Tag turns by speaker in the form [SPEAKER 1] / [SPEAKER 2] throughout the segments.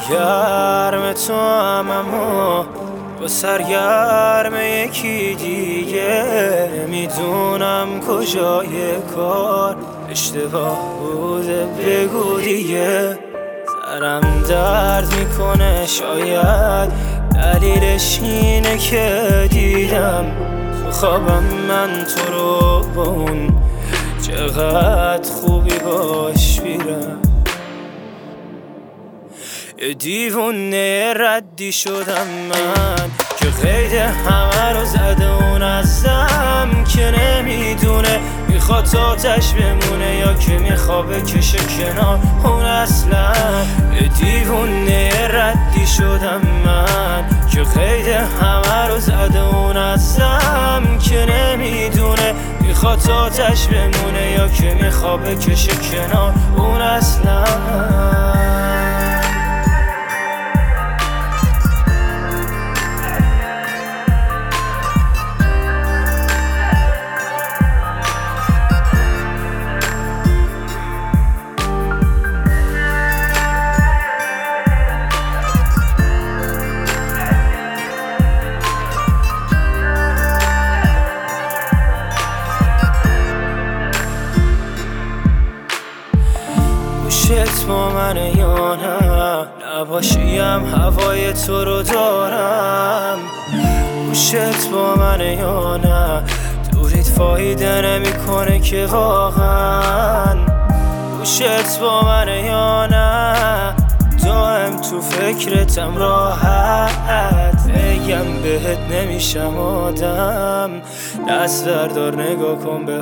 [SPEAKER 1] گرم تو هم اما با سرگرم یکی دیگه نمیدونم کجای کار اشتباه بوده بگو دیگه. سرم درد میکنه شاید دلیلش اینه که دیدم تو خوابم من تو رو با اون چقدر خوبی باش بیرم. یه دیوونه ردی شدم من که قید همه رو زده اون ازم که نمیدونه میخواد آتش بمونه یا که میخواد بکشه کنار اون اصلا. یه دیوونه ردی شدم من که قید همه رو زده اون ازم که نمیدونه میخواد آتش بمونه یا که میخواد بکشه کنار اون اصلا. گوشت با منه یا نه نباشیم هوای تو رو دارم. گوشت با منه یا نه دوریت فایده نمیکنه که واقعا. گوشت با منه یا نه دائم تو فکرتم راحت بگم بهت نمیشم آدم. دست بردار نگاه کن به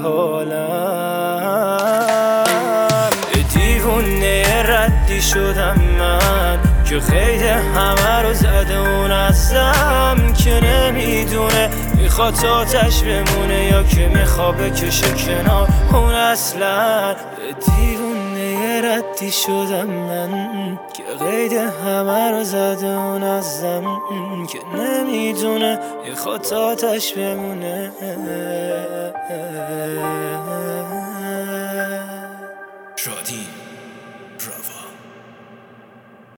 [SPEAKER 1] حالم. دیوونه ردی شدم من که قید همه رو زده اون ازم که نمیدونه میخواد آتش بمونه یا که میخواد بکشه کنار اون اصلا. دیوونه ردی شدم من که قید همه رو زده اون ازم که نمیدونه میخواد آتش بمونه.
[SPEAKER 2] شادی